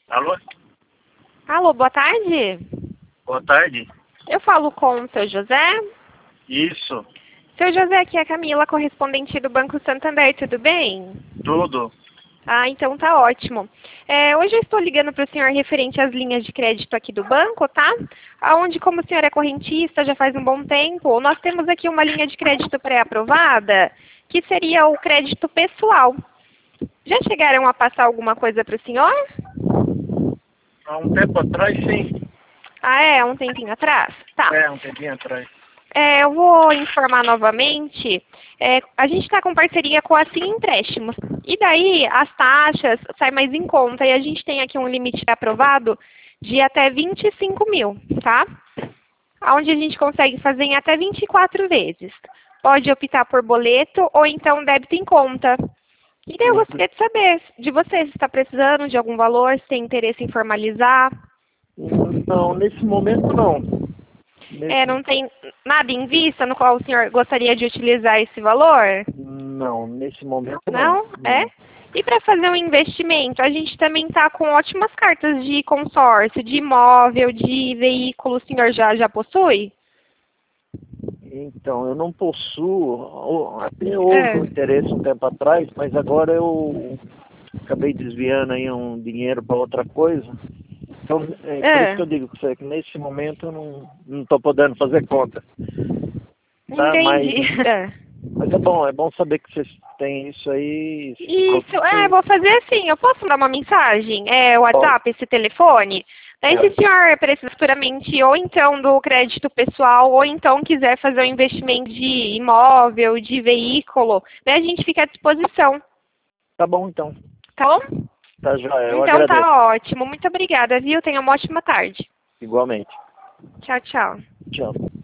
Alô? Alô, boa tarde. Boa tarde. Eu falo com o seu José. Isso, Seu José, aqui é a Camila, correspondente do Banco Santander, tudo bem? tudo. Ah, então tá ótimo. Hoje eu estou ligando para o senhor referente às linhas de crédito aqui do banco, tá? Aonde, como o senhor é correntista já faz um bom tempo, nós temos aqui uma linha de crédito pré-aprovada, que seria o crédito pessoal. Já chegaram a passar alguma coisa para o senhor? Há um tempo atrás, sim. Ah, é? Um tempinho atrás? Tá. Um tempinho atrás. Eu vou informar novamente. A gente está com parceria com a Sim Empréstimos. E daí as taxas saem mais em conta. E a gente tem aqui um limite aprovado de até 25 mil, tá? Onde a gente consegue fazer em até 24 vezes. Pode optar por boleto ou então débito em conta. E daí eu gostaria de saber de você se está precisando de algum valor, se tem interesse em formalizar. Não, nesse momento não. Não tem nada em vista no qual o senhor gostaria de utilizar esse valor? Não, nesse momento Não? É? não. E para fazer um investimento, a gente também está com ótimas cartas de consórcio, de imóvel, de veículo. O senhor já possui? Então, eu não possuo, até houve um interesse um tempo atrás, mas agora eu acabei desviando aí um dinheiro para outra coisa. Então, por isso que eu digo para você que nesse momento eu não estou podendo fazer conta. Tá? Entendi. Mas é bom saber que vocês têm isso aí. Isso, vou fazer assim, eu posso mandar uma mensagem? O Pode. WhatsApp, esse telefone? Daí se o senhor precisa futuramente ou então do crédito pessoal, ou então quiser fazer um investimento de imóvel, de veículo, daí a gente fica à disposição. Tá bom, então. Tá bom? Tá joia, eu Então agradeço. tá ótimo. Muito obrigada, viu? Tenha uma ótima tarde. Igualmente. Tchau, tchau. Tchau.